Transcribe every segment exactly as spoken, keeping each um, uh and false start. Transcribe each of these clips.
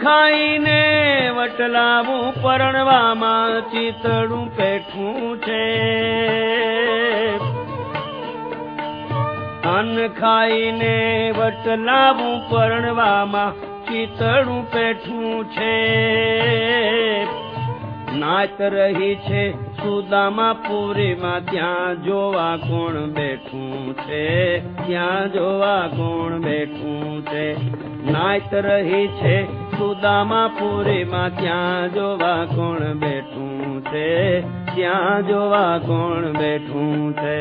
ખાઈને વટલાવું પરણવામાં ચિતડું પેઠું છે. અન્ન ખાઈને વટલાવું પરણવામાં ચિતડું પેઠું છે. નાચ રહી છે સુદામા પુરીમાં ત્યાં જોવા કોણ બેઠું છે. ત્યાં જોવા કોણ બેઠું છે. નાચ રહી છે સુદામા પુરીમાં ત્યાં જોવા કોણ બેઠું છે. ત્યાં જોવા કોણ બેઠું છે.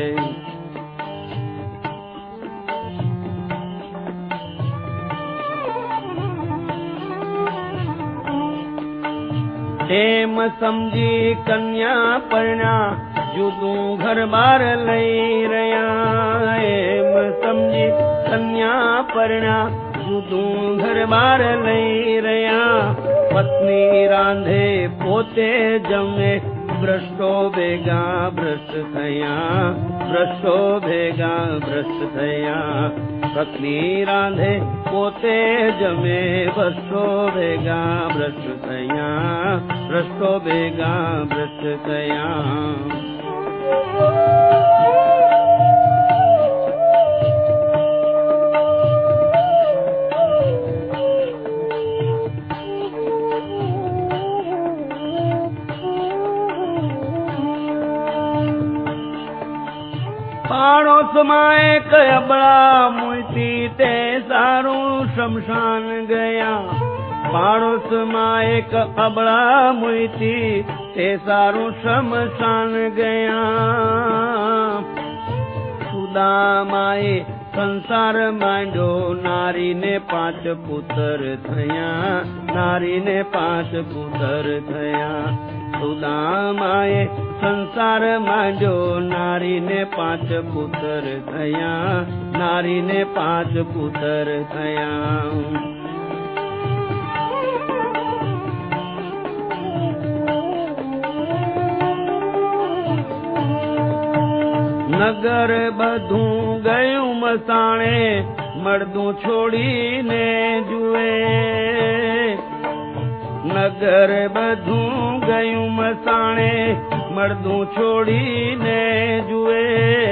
એમ સમજી કન્યા પરણા જુદું ઘર બાર લઈ રહ્યા. એમ સમજી કન્યા પરણા જુદું ઘર બાર લઈ રહ્યા. પત્ની રાંધે પોતે જમે ભ્રષ્ટો ભેગા ભ્રષ્ટ થયા. ભ્રષ્ટો ભેગા ભ્રષ્ટ થયા. પત્ની રાંધે પોતે જમે ભ્રષ્ટો ભેગા ભ્રષ્ટ થયા. ભ્રષ્ટો ભેગા ભ્રષ્ટ થયા. પાડોશમાં એક અબળા મૂર્તિ તે સારું શમશાન ગયા. પાડોશમાં એક અબળા મૂર્તિ તે સારું શમશાન ગયા. સુદામાએ સંસાર માંડ્યો નારીને પાંચ પુત્ર થયા. નારીને પાંચ પુત્ર થયા. સુદામાએ સંસાર માંડ્યો નારીને પાંચ પુત્ર થયા. નારીને પાંચ પુત્ર થયા. નગર બધું ગયું મસાણે મળદું છોડીને જુએ. નગર બધું ગયું મસાણે મળદું છોડીને જુએ.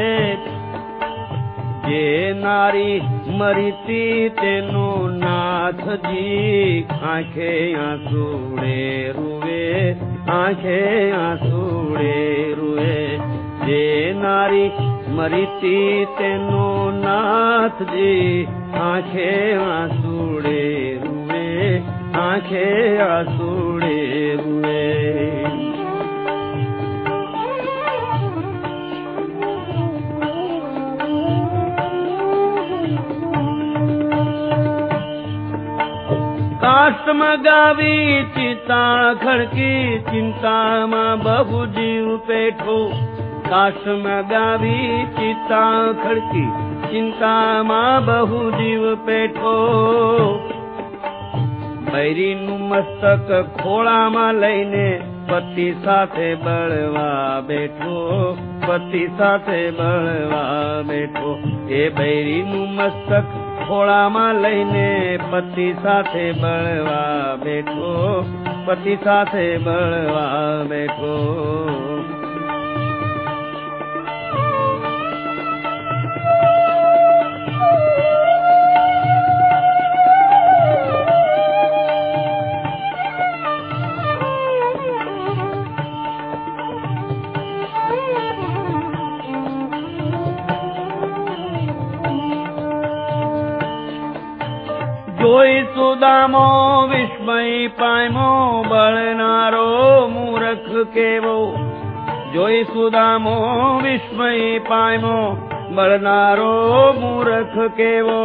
જે નારી મરીતી તેનો નાથજી આંખે આંસુડે રૂવે. આંખે આંસુડે રૂવે. જે નારી મરીતી તેનો નાથજી આંખે આંસુડે રૂવે. આંખે આંસુડે રૂવે. કાષ્ટ મગાવી ચિતા ખડકી ચિંતામાં બહુ જીવ પેઠો. કાષ્ટ મગાવી ચિતા ખડકી ચિંતામાં બહુ જીવ પેઠો. બૈરીનું મસ્તક ખોળામાં લઈને પતિ સાથે બળવા બેઠો. પતિ સાથે બળવા બેઠો. એ બૈરીનું મસ્તક ખોળામાં લઈને પતિ સાથે બળવા બેઠો. પતિ સાથે બળવા બેઠો. જોઈ સુદામો વિસ્મય પામ્યો બળનારો મૂર્ખ કેવો. જોઈ સુદામો વિસ્મય પામ્યો બળનારો મૂર્ખ કેવો.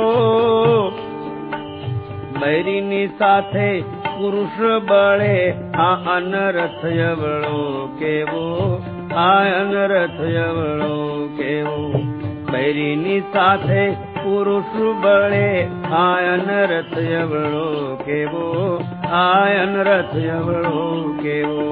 બૈરીની સાથે પુરુષ બળે આ અનરથ અવળો કેવો. આ અનરથ અવળો કેવો. બૈરીની સાથે પુરુષ બળે આયન રથ અવળો કેવો. આયન રથ અવળો કેવો.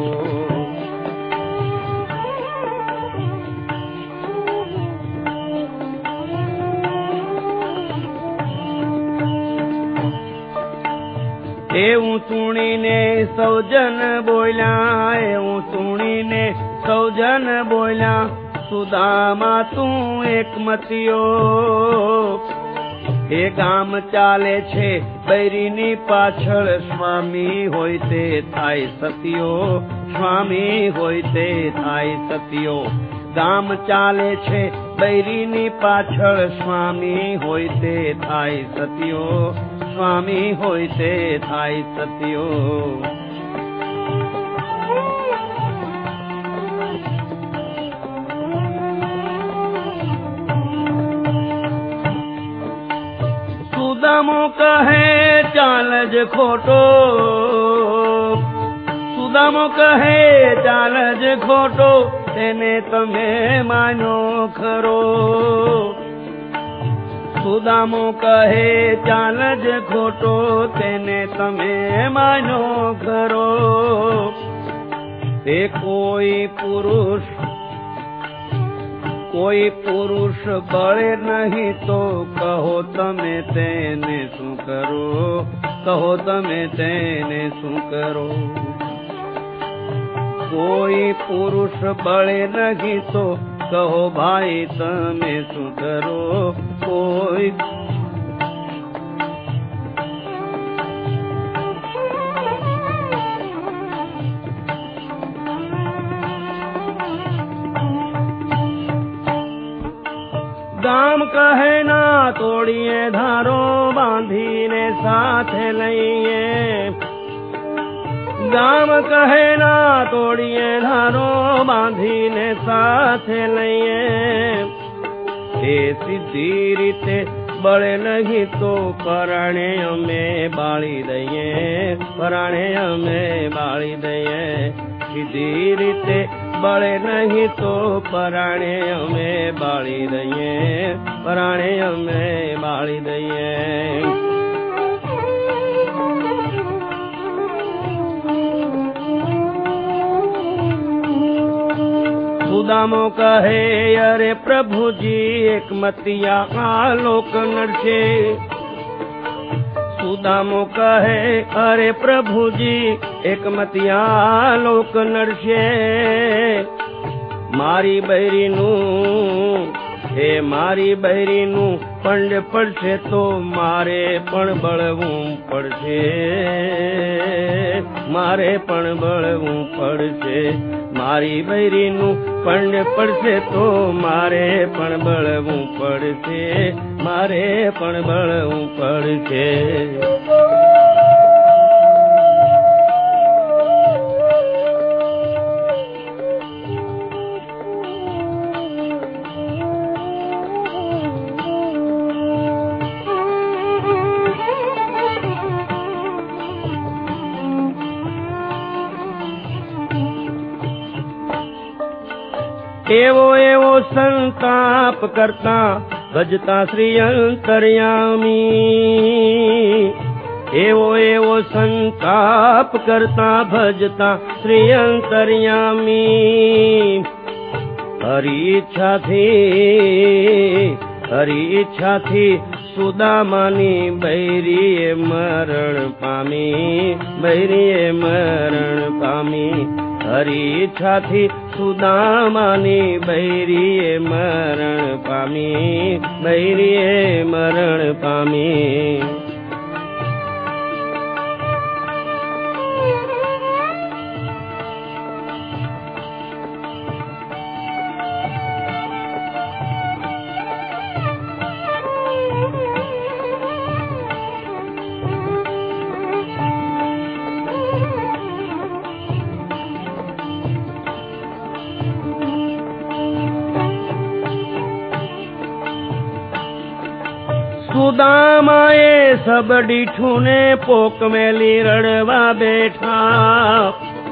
એવું સુણીને સૌજન બોલ્યા, એવું સુણીને સૌજન બોલ્યા, સુદામા તું એકમતીયો. એ ગામ ચાલે છે બૈરીની પાછળ, સ્વામી હોય તે થાય સતિયો, સ્વામી હોય તે થાય સતિયો. ગામ ચાલે છે બૈરીની પાછળ, સ્વામી હોય તે થાય સતિયો, સ્વામી હોય તે થાય સતિયો. સુદામો કહે ચાલજ ખોટો, સુદામો કહે ચાલજ ખોટો, તેને તમે માનો ખરો. સુદામો કહે ચાલજ ખોટો, તેને તમે માનો ખરો. તે કોઈ પુરુષ કોઈ પુરુષ બળે નહીં તો કહો તમે તેને શું કરો, કહો તમે તેને શું કરો. કોઈ પુરુષ બળે નહીં તો કહો ભાઈ તમે શું કરો. કોઈ ગામ કહે ના તોડીએ ધારો, બાંધીને સાથે લઈએ. ગામ કહે ના તોડીએ ધારો, બાંધીને સાથે લઈએ. એ સીધી રીતે બળે નહીં તો પરાણે અમે બાળી દઈએ, પરાણે અમે બાળી દઈએ. સીધી રીતે બળે નહીં તો પરાણે અમે બાળી દઈએ, પરાણે અમે બાળી દઈએ. સુદામો કહે અરે પ્રભુજી એકમતિયા આ લોક નડશે. સુદામો કહે અરે પ્રભુજી એકમતિયા લોક નડશે. મારી બૈરીનું હે મારી બૈરીનું પંડ પડશે તો મારે પણ બળવું પડશે, મારે પણ બળવું પડશે. મારી બૈરીનું પંડ પડશે તો મારે પણ બળવું પડશે, મારે પણ બળવું પડશે. એવો એવો સંતાપ કરતા ભજતા શ્રી અંતર્યામી. એવો એવો સંતાપ કરતા ભજતા શ્રી અંતર્યામી. હરી ઈચ્છાથી હરી ઈચ્છાથી સુદામાની બૈરીએ મરણ પામી, બૈરીએ મરણ પામી. હરી ઈચ્છાથી સુદામાની બૈરીએ મરણ પામી, બૈરીએ મરણ પામી. સુદામાએ સબડીઠુને પોક મેલી રડવા બેઠા.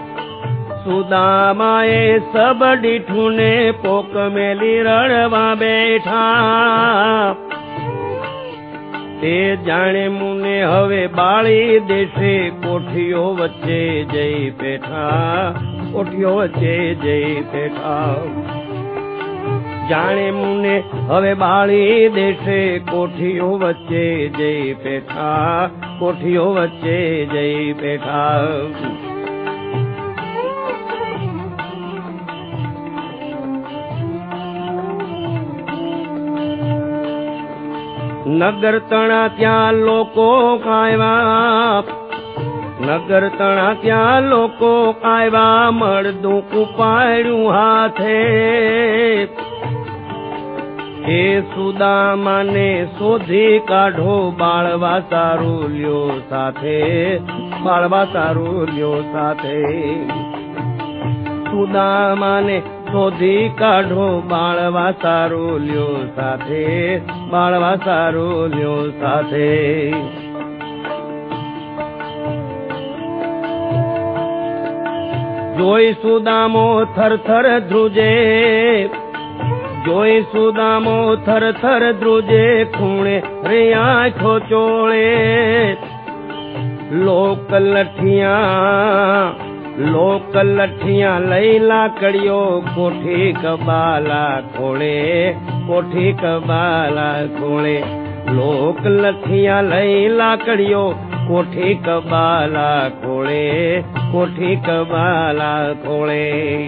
સુદામાએ સબડીઠુને પોક મેલી રડવા બેઠા. તે જાણે મુને હવે બાળી દેશે, કોઠીઓ વચ્ચે જઈ બેઠા, કોઠીઓ વચ્ચે જઈ બેઠા. જાણે મુને હવે બાળી દેશે કોઠીઓ વચ્ચે જઈ પેઠા, કોઠીઓ વચ્ચે જઈ પેઠા. નગર તણા ત્યાં લોકો કાયવા, નગર તણા ત્યાં લોકો કાયવા, મળદું કુપાડ્યું હાથે. એ સુદામાને શોધી કાઢો, બાળવા સારું લ્યો સાથે, બાળવા સારું લ્યો સાથે. સુદામાને શોધી કાઢો, બાળવા સારું લ્યો સાથે, બાળવા સારું લ્યો સાથે. જોઈ સુદામો થર થર ધ્રુજે, જોઈ સુદામો થર થર ધ્રુજે, ખૂણે રે આંખો ચોળે. લોક લઠિયા, લોક લઠિયા લઈ લાકડીઓ, કોઠી કબાલા ખોળે, કોઠી કબાલા ખોળે. લોક લઠિયા લઈ લાકડીઓ, કોઠી કબાલા ખોળે, કોઠી કબાલા ખોળે.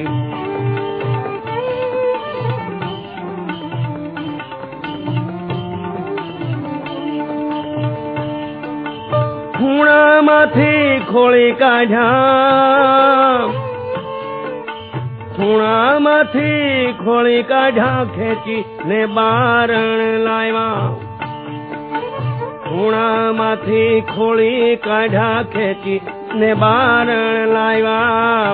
ખૂણામાંથી ખોળી કાઢ્યા, ખૂણામાંથી ખોળી કાઢ્યા, ખેંચી ને બારણ લાવ્યા. ખૂણામાંથી ખોળી કાઢ્યા, ખેંચી ને બારણ લાવ્યા.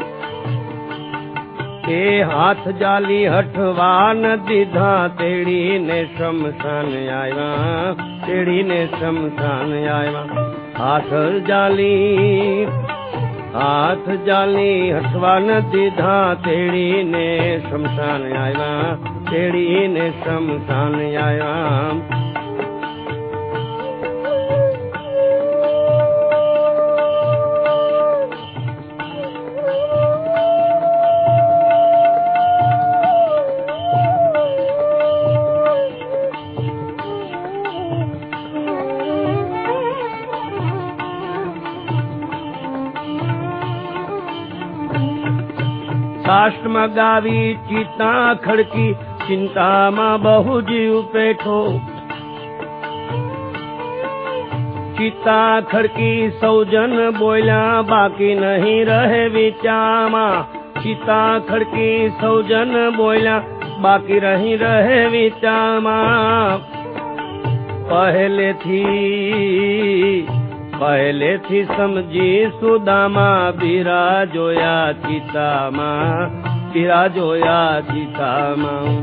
એ હાથ જાલી હઠવા ન દીધા, તેડીને શમશાન આવ્યા, તેડીને શમશાન આવ્યા. હાથ જાલી, હાથ જાલી હઠવા ન દીધા, તેડીને શમશાન આવ્યા, તેડીને શમશાન આવ્યા. સાષ્ટમાં ગાવી ચિતા ખડકી, ચિંતામાં બહુ જીવ પેઠો. ચિતા ખડકી સૌજન બોલ્યા, બાકી નહીં રહે વિચારમાં. ચિતા ખડકી સૌજન બોલ્યા, બાકી રહી રહે વિચારમાં. પહેલેથી પહેલેથી સમજી સુદામા, બીરા જોયા ચિતામાં, બીરા જોયા ચિતામાં.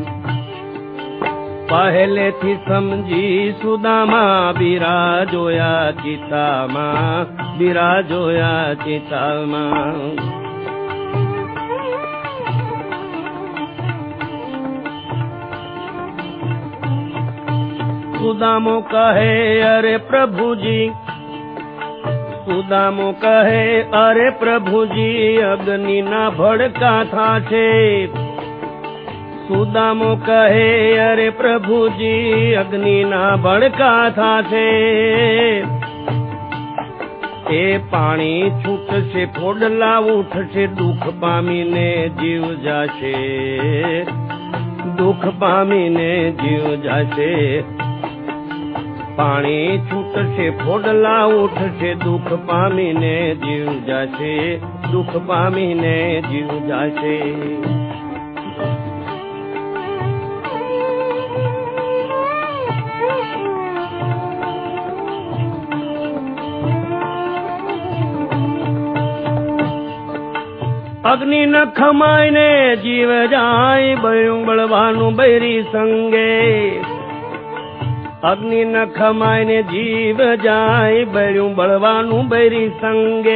પહેલેથી સમજી સુદામા, બીરા જોયા ચિતામાં, બીરા જોયા ચિતામાં. સુદામો કહે અરે પ્રભુજી, સુદામો કહે અરે પ્રભુજી, અગ્નિના ભડકા થાશે. સુદામો કહે અરે પ્રભુજી, અગ્નિના ભડકા થાશે. એ પાણી છૂટશે, ફોડલા ઉઠશે, દુઃખ પામીને જીવ જાશે, દુઃખ પામીને જીવ જાશે. પાણી છૂટશે, ફોડલા ઉઠશે, દુઃખ પામીને જીવ જાશે, દુઃખ પામીને જીવ જાશે. અગ્નિ ન ખમાઈને જીવ જાય, બળ્યું બળવાનું બૈરી સંગે. અગ્નિ ન ખમાઈને જીવ જાય, બળ્યું બળવાનું બૈરી સંગે.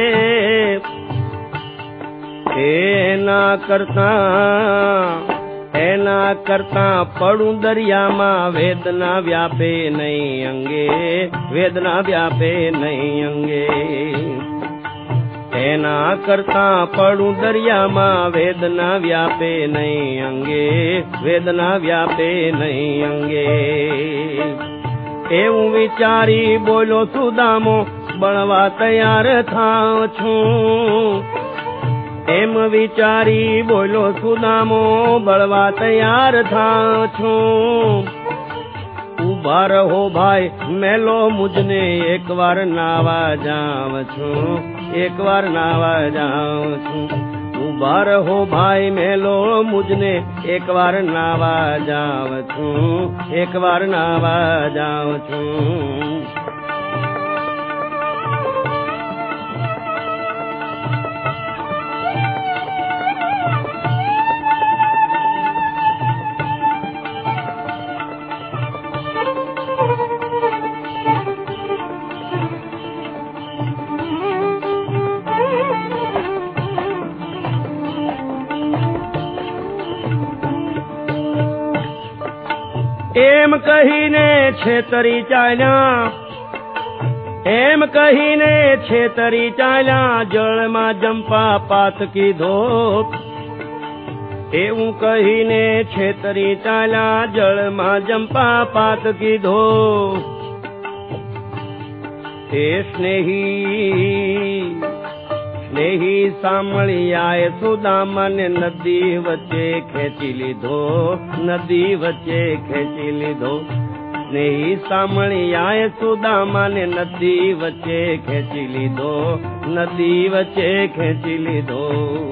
એના કરતા, એના કરતા પડું દરિયામાં, વેદના વ્યાપે નહીં અંગે, વેદના વ્યાપે નહીં અંગે. એના કરતા પડું દરિયામાં વેદના વ્યાપે નહીં અંગે, વેદના વ્યાપે નહીં અંગે. એવું વિચારી બોલો સુદામો બળવા તૈયાર થાવ છું. એમ વિચારી બોલો સુદામો બળવા તૈયાર થાવ છું. ઉભા રહો ભાઈ મેલો મુજને એક વાર નાવા જાવ છું, એક વાર નાવા જાઉં છું. ઉભા રહો ભાઈ મેલો મુજને એક વાર નાવા જાઉં છું, એક વાર નાવા જાઉં છું. એમ કહીને છેતરી ચાલ્યા, એમ કહીને છેતરી ચાલ્યા, જળમાં જંપા પાત કીધો. એવું કહીને છેતરી ચાલ્યા, જળમાં જંપા પાત કીધો. એ સ્નેહી સ્નેહી સાંભળ્યાએ સુદામાને નદી વચ્ચે ખેંચી લીધો, નદી વચ્ચે ખેંચી લીધો. સ્નેહી સાંભળ્યાએ સુદામાને નદી વચ્ચે ખેંચી લીધો, નદી વચ્ચે ખેંચી લીધો.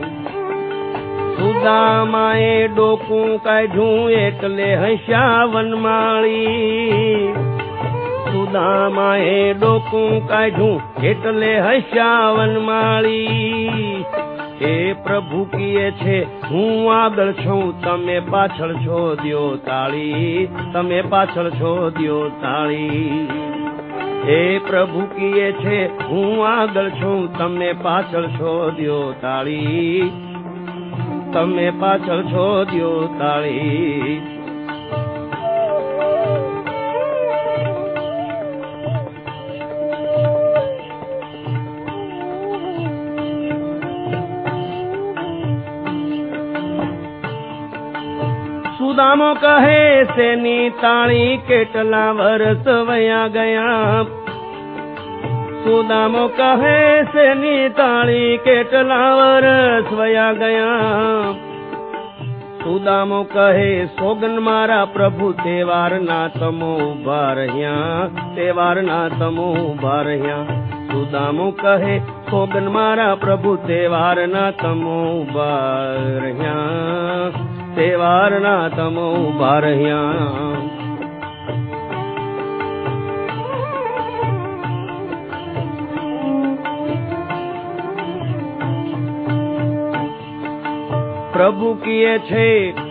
સુદામાએ ડોકું કાઢ્યું એકલે હસ્યા વનમાળી. સુદામાએ ડોકું કાઢ્યું એટલે હસ્યા વનમાળી. એ પ્રભુ કીએ છે હું આગળ છું, તમે પાછળ છો દ્યો તાળી, તમે પાછળ છો દ્યો તાળી. એ પ્રભુ કીએ છે હું આગળ છું, તમે પાછળ છો દ્યો તાળી, તમે પાછળ છો દ્યો તાળી. સુદામો કહે શેની તાળી, કેટલા વર્ષ વયા ગયા. સુદામો કહે શેની તાળી, કેટલા વર્ષ વયા ગયા. સુદામો કહે સોગન મારા પ્રભુ તહેવાર ના તમો ઉભા રહ્યા, તહેવાર ના તમો ઉભા રહ્યા. સુદામો કહે સોગન મારા પ્રભુ તહેવાર ના તમો ઉભા રહ્યા, તહેવાર ના તમો ઉભા રહ્યા. પ્રભુ કીએ છે,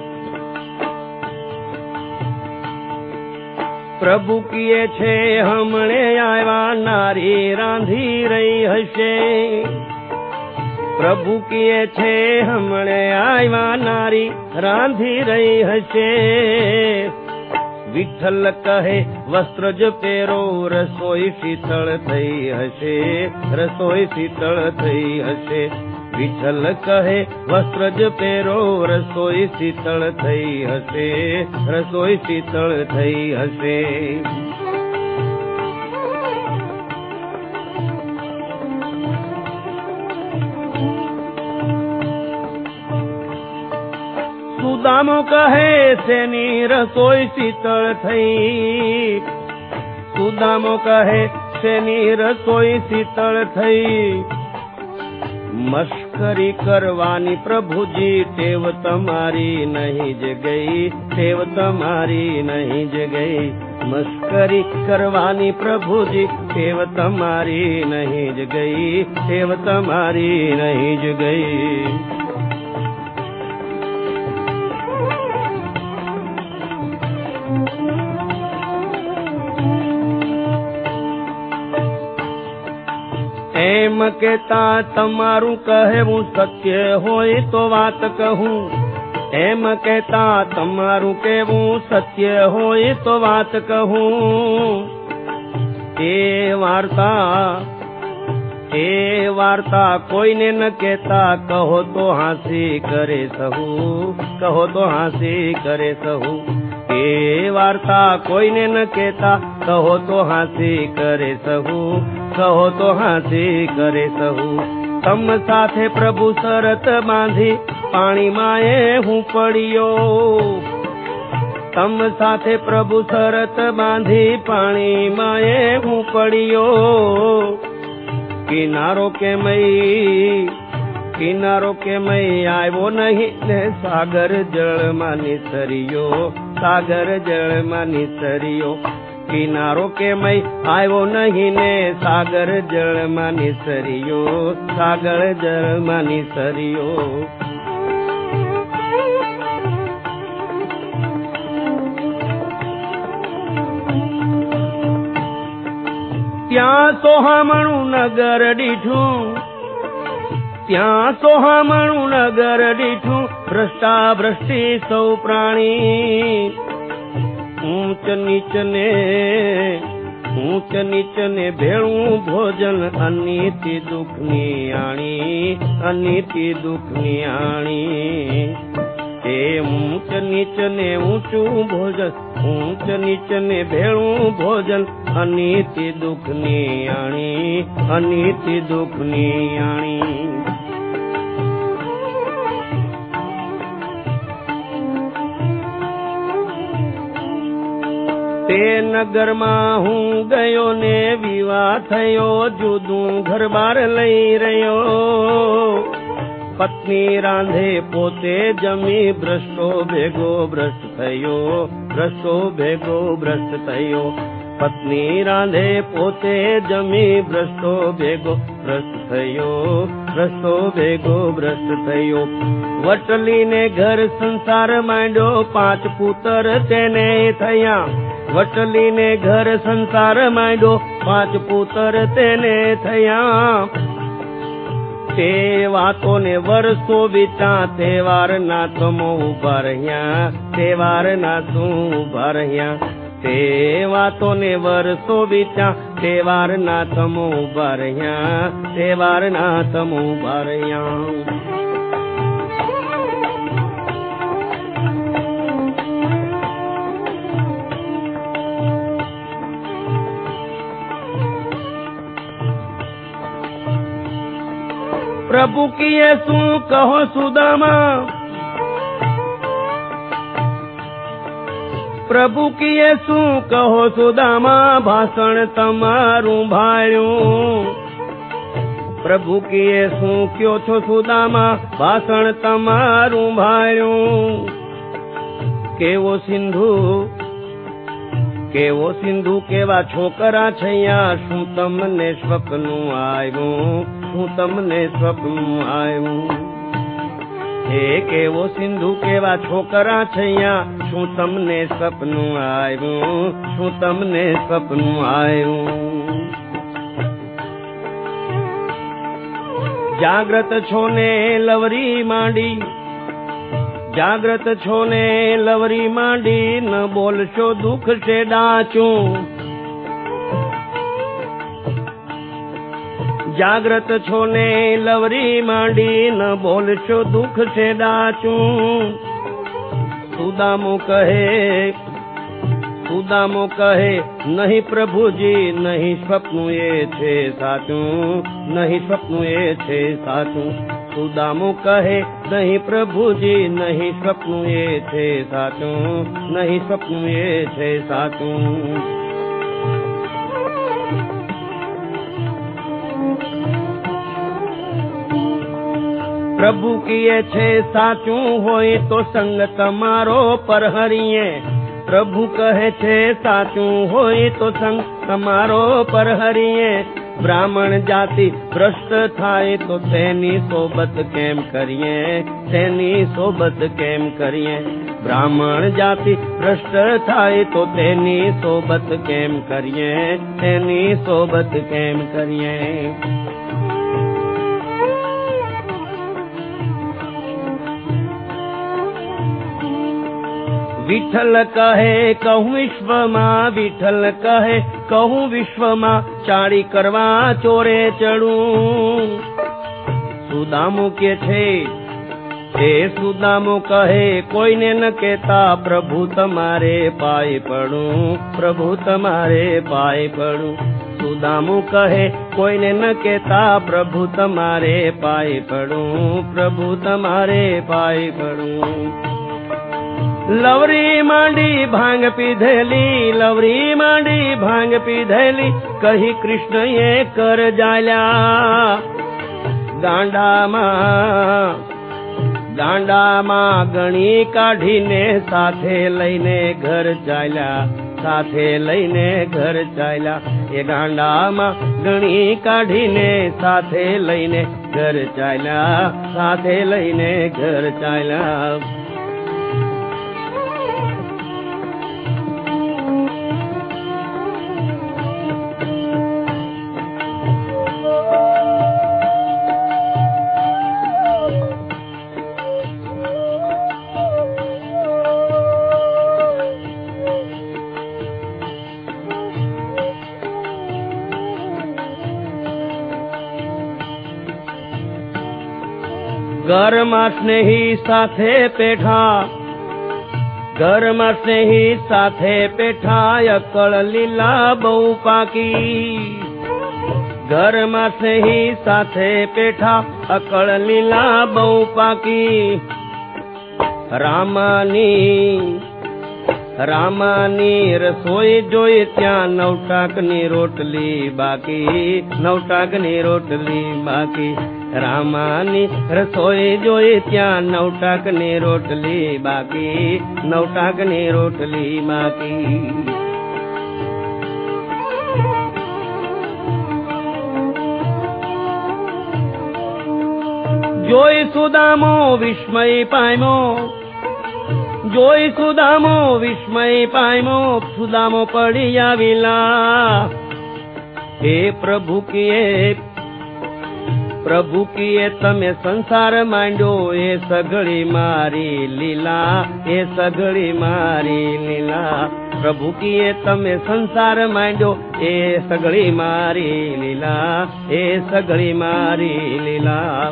પ્રભુ કીએ છે હમણે આવ્યા નારી રાંધી રહી હશે. પ્રભુ કીએ છે હમણે આવ્યા નારી રાંધી રહી હશે. વિઠ્ઠલ કહે વસ્ત્ર જ પહેરો, રસોઈ શીતળ થઈ હશે, રસોઈ શીતળ થઈ હશે. વિઠ્ઠલ કહે વસ્ત્ર જ પહેરો, રસોઈ શીતળ થઈ હશે, રસોઈ શીતળ થઈ હશે. સુદામો કહે શેની રસોઈ શીતળ થઈ. સુદામો કહે શેની રસોઈ શીતળ થઈ. મશ્કરી કરવાની પ્રભુજી ટેવ તમારી નહીં જ ગઈ, ટેવ તમારી નહીં જ ગઈ. મશ્કરી કરવાની પ્રભુજી ટેવ તમારી નહીં જ ગઈ, ટેવ તમારી નહીં જ ગઈ. એમ કેતા તમારું કહેવું સત્ય હોય તો વાત કહું. એમ કેતા તમારું કહેવું સત્ય હોય તો વાત કહું. એ વાર્તા એ વાર્તા કોઈને ન કહેતા, કહો તો હાંસી કરે સહુ, કહો તો હાંસી કરે સહુ. એ વાર્તા કોઈને ન કહેતા, કહો તો હાંસી કરે સહુ, કહો તો હાંસી કરે સહુ. તમ સાથે પ્રભુ શરત બાંધી પાણીમાં એ હું પડ્યો, તમ સાથે પ્રભુ શરત બાંધી પાણીમાં એ હું પડ્યો. કિનારો કે મય, કિનારો કે મય આવ્યો નહીં ને સાગર જળમાં નિસર્યો, સાગર જળમાં નિસર્યો. કિનારો કે મય આવ્યો નહીં ને સાગર જળમાં નિસર્યો, સાગર જળમાં નિસર્યો. ત્યાં સોહામણું નગર દીઠું, ત્યાં સોહામણું નગર દીઠું, ભ્રષ્ટા ભ્રષ્ટી સૌ પ્રાણી. ઊંચ નીચ ને, ઊંચ નીચ ને ભેળું ભોજન, અનિતિ દુઃખની આણી, અનિતિ દુઃખની આણી. એ ઊંચ નીચ ને ઊંચું ભોજન, ઊંચ નીચ ને ભેળું ભોજન, અનિતિ દુઃખની આણી, અનિતિ દુઃખની આણી. તે નગરમાં હું ગયો ને વિવાહ થયો, જુદું ઘર બાર લઈ રહ્યો. પત્ની રાંધે પોતે જમી, ભ્રષ્ટો ભેગો ભ્રષ્ટ થયો, ભ્રષ્ટો ભેગો ભ્રષ્ટ થયો. પત્ની રાંધે પોતે જમી, ભ્રષ્ટો ભેગો ભ્રષ્ટ થયો, ભ્રષ્ટો ભેગો ભ્રષ્ટ થયો. વટલીને ઘર સંસાર માંડ્યો, પાંચ પુત્ર તેને થયા. વટલીને ઘર સંસાર માંડ્યો, પાંચ પુત્ર તેને થયા. તે વાતો ને વર્ષો વીતા, તહેવાર ના તમો ઉભા રહ્યા, તહેવાર ના શું ઉભા રહ્યા. તે વાતો ને વર્ષો વીતા, તહેવાર ના તમો ઉભા રહ્યા, તહેવાર ના તમો ઉભા રહ્યા. પ્રભુ કીએ શું કહો સુદામા, પ્રભુ કીએ શું કહો સુદામા, ભાષણ તમારું ભાળ્યું. પ્રભુ કીએ શું કયો છો સુદામા, ભાષણ તમારું ભાળ્યું. કેવો સિંધુ, કેવો સિંધુ કેવા છોકરા છૈયા, શું તમને સ્વપ્નું આવ્યું, શું તમને સ્વપ્નું આવ્યું. હે કેવો સિંધુ કેવા છોકરા છૈયા, શું તમને સપનું આવ્યું, શું તમને સપનું આવ્યું. જાગ્રત છો ને લવરી માંડી, જાગ્રત છો ને લવરી માંડી, ન બોલશો દુઃખ છે ડાચું. જાગ્રત છો ને લવરી માંડી, ન બોલશો દુઃખ છે ડાચું. સુદામો કહે, સુદામો કહે નહીં પ્રભુજી, નહીં સ્વપ્નું એ છે સાચું, નહીં સ્વપ્નું એ છે સાચું. સુદામો કહે નહીં પ્રભુજી, નહીં સ્વપ્નું એ છે સાચું, નહીં સ્વપ્નું એ છે સાચું. પ્રભુ કીએ છે સાચું હોય તો સંગ તમારો પરહરીએ. પ્રભુ કહે છે સાચું હોય તો સંગ તમારો પરહરીએ. બ્રાહ્મણ જાતિ ભ્રષ્ટ થાય તો તેની સોબત કેમ કરીએ, તેની સોબત કેમ કરીએ. બ્રાહ્મણ જાતિ ભ્રષ્ટ થાય તો તેની સોબત કેમ કરીએ, તેની સોબત કેમ કરીએ. विठल कहे कहूँ विश्व मां, विठल कहे कहूँ विश्व मां, चाड़ी करवा चोरे चढ़ूं। सुदामो के छे हे सुदामो कहे कोઈને न कहता, प्रभु तमारे पाए पड़ूं, प्रभु तमारे पाए पड़ूं। सुदामो कहे कोઈને न कहता, प्रभु तमारे पाए पड़ूं, प्रभु तमारे पाए पड़ूं। लवरी मांडी भांग पीधेली, लवरी मांडी भांग पीधेली, कही कृष्ण ये कर जाल्या। गांडाમાં ગાંડામાં ગણી કાઢીને સાથે લઈને ઘર ચાલ્યા, સાથે લઈને ઘર ચાલ્યા। એ ગાંડામાં ગણી કાઢીને સાથે લઈને ઘર ચાલ્યા, સાથે લઈને ઘર ચાલ્યા। ઘરમાં સ્નેહી સાથે પેઠા, ઘરમાં સ્નેહી સાથે પેઠા, અકળ લીલા બહુ પાકી। ઘરમાં સ્નેહી સાથે પેઠા, અકળ લીલા બહુ પાકી। રામાની રામાની રસોઈ જોઈ ત્યાં નવટાકની રોટલી બાકી, નવટાકની રોટલી બાકી। રામાની રસોઈ જોઈ ત્યાં નવટાકની રોટલી બાકી, નવટાકની રોટલી બાકી। જોઈ સુદામો વિસ્મય પામ્યો, જોઈ સુદામો વિસ્મય પામ્યો, સુદામો પડી આવેલા। હે પ્રભુ કીએ પ્રભુ કીએ તમે સંસાર માંડ્યો, એ સઘળી મારી લીલા, એ સઘળી મારી લીલા। પ્રભુ કીએ તમે સંસાર માંડ્યો, એ સઘળી મારી લીલા, એ સઘળી મારી લીલા।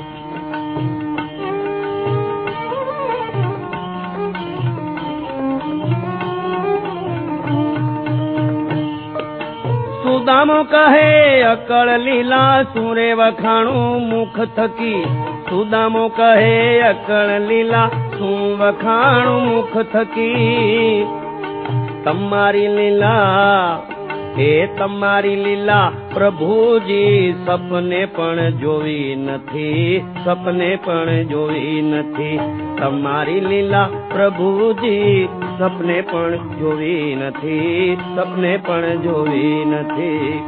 સુદામો કહે અકળ લીલા સુરે વખાણું મુખ થકી, સુદામો કહે અકળ લીલા શું વખાણું મુખ થકી। તમારી લીલા એ તમારી લીલા પ્રભુજી સપને પણ જોઈ નથી, સપને પણ જોઈ નથી। તમારી લીલા પ્રભુજી સપને પણ જોઈ નથી, સપને પણ જોઈ નથી।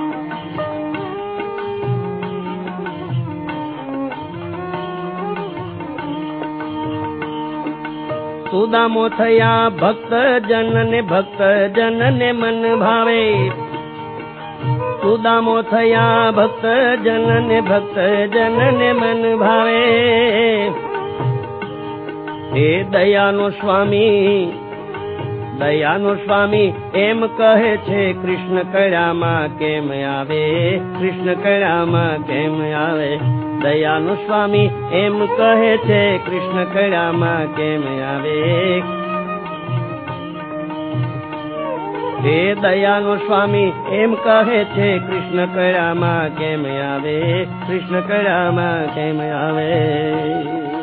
સુદામો થયા ભક્ત જન ને, ભક્ત જન ને મન ભાવે। સુદામો થયા ભક્ત જન ને, ભક્ત જન ને મન ભાવે। હે દયાનો સ્વામી, દયાનો સ્વામી એમ કહે છે, કૃષ્ણ કળામાં કેમ આવે, કૃષ્ણ કળામાં કેમ આવે। દયાનો સ્વામી એમ કહે છે, કૃષ્ણ કળામાં કેમ આવે। હે દયાનો સ્વામી એમ કહે છે, કૃષ્ણ કળામાં કેમ આવે, કૃષ્ણ કળામાં કેમ આવે।